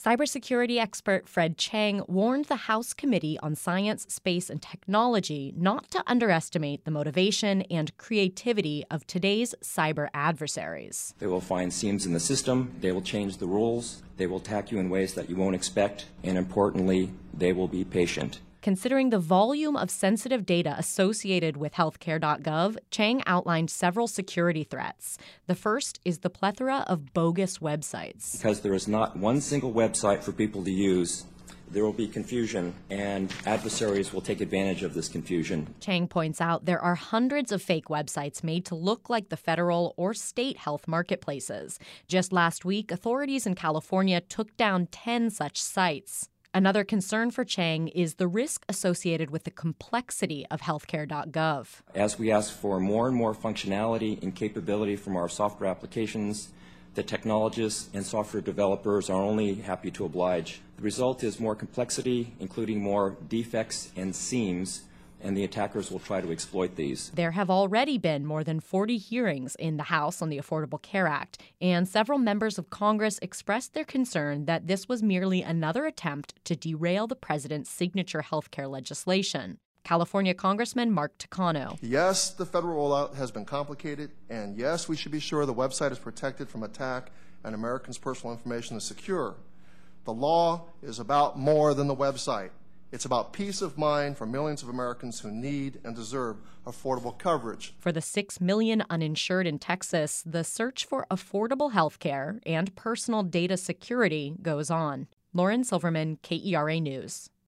Cybersecurity expert Fred Chang warned the House Committee on Science, Space, and Technology not to underestimate the motivation and creativity of today's cyber adversaries. They will find seams in the system, they will change the rules, they will attack you in ways that you won't expect, and importantly, they will be patient. Considering the volume of sensitive data associated with healthcare.gov, Chang outlined several security threats. The first is the plethora of bogus websites. Because there is not one single website for people to use, there will be confusion, and adversaries will take advantage of this confusion. Chang points out there are hundreds of fake websites made to look like the federal or state health marketplaces. Just last week, authorities in California took down 10 such sites. Another concern for Chang is the risk associated with the complexity of healthcare.gov. As we ask for more and more functionality and capability from our software applications, the technologists and software developers are only happy to oblige. The result is more complexity, including more defects and seams, and the attackers will try to exploit these. There have already been more than 40 hearings in the House on the Affordable Care Act, and several members of Congress expressed their concern that this was merely another attempt to derail the president's signature health care legislation. California Congressman Mark Takano. Yes, the federal rollout has been complicated, and yes, we should be sure the website is protected from attack and Americans' personal information is secure. The law is about more than the website. It's about peace of mind for millions of Americans who need and deserve affordable coverage. For the 6 million uninsured in Texas, the search for affordable health care and personal data security goes on. Lauren Silverman, KERA News.